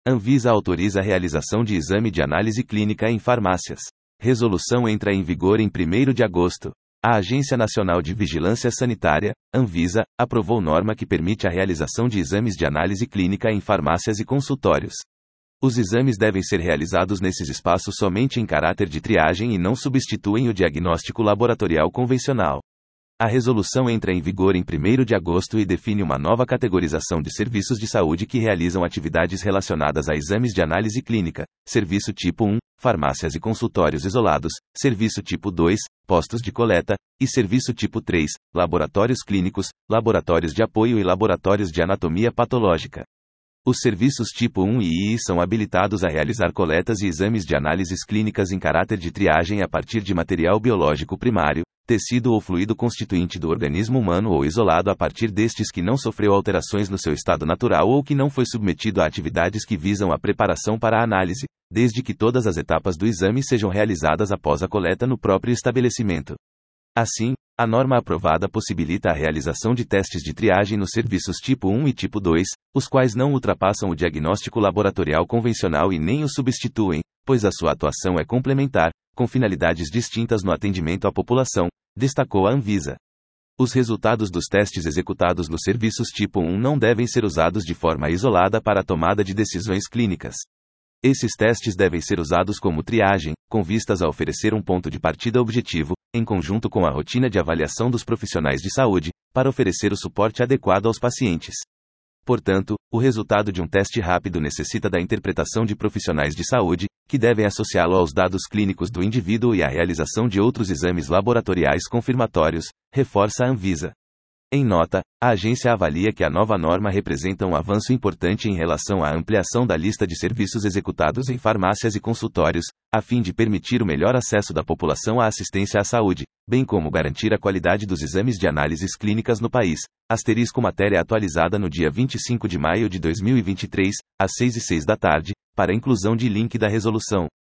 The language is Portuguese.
Anvisa autoriza a realização de exame de análise clínica em farmácias. Resolução entra em vigor em 1º de agosto. A Agência Nacional de Vigilância Sanitária, Anvisa, aprovou norma que permite a realização de exames de análise clínica em farmácias e consultórios. Os exames devem ser realizados nesses espaços somente em caráter de triagem e não substituem o diagnóstico laboratorial convencional. A resolução entra em vigor em 1º de agosto e define uma nova categorização de serviços de saúde que realizam atividades relacionadas a exames de análise clínica: serviço tipo 1, farmácias e consultórios isolados; serviço tipo 2, postos de coleta; e serviço tipo 3, laboratórios clínicos, laboratórios de apoio e laboratórios de anatomia patológica. Os serviços tipo 1 e II são habilitados a realizar coletas e exames de análises clínicas em caráter de triagem a partir de material biológico primário, tecido ou fluido constituinte do organismo humano ou isolado a partir destes que não sofreu alterações no seu estado natural ou que não foi submetido a atividades que visam a preparação para a análise, desde que todas as etapas do exame sejam realizadas após a coleta no próprio estabelecimento. Assim, a norma aprovada possibilita a realização de testes de triagem nos serviços tipo 1 e tipo 2, os quais não ultrapassam o diagnóstico laboratorial convencional e nem o substituem, pois a sua atuação é complementar, com finalidades distintas no atendimento à população, destacou a Anvisa. Os resultados dos testes executados nos serviços tipo 1 não devem ser usados de forma isolada para a tomada de decisões clínicas. Esses testes devem ser usados como triagem, com vistas a oferecer um ponto de partida objetivo, em conjunto com a rotina de avaliação dos profissionais de saúde, para oferecer o suporte adequado aos pacientes. Portanto, o resultado de um teste rápido necessita da interpretação de profissionais de saúde, que devem associá-lo aos dados clínicos do indivíduo e à realização de outros exames laboratoriais confirmatórios, reforça a Anvisa. Em nota, a agência avalia que a nova norma representa um avanço importante em relação à ampliação da lista de serviços executados em farmácias e consultórios, a fim de permitir o melhor acesso da população à assistência à saúde, bem como garantir a qualidade dos exames de análises clínicas no país. Matéria atualizada no dia 25 de maio de 2023, às 6h06 da tarde, para inclusão de link da resolução.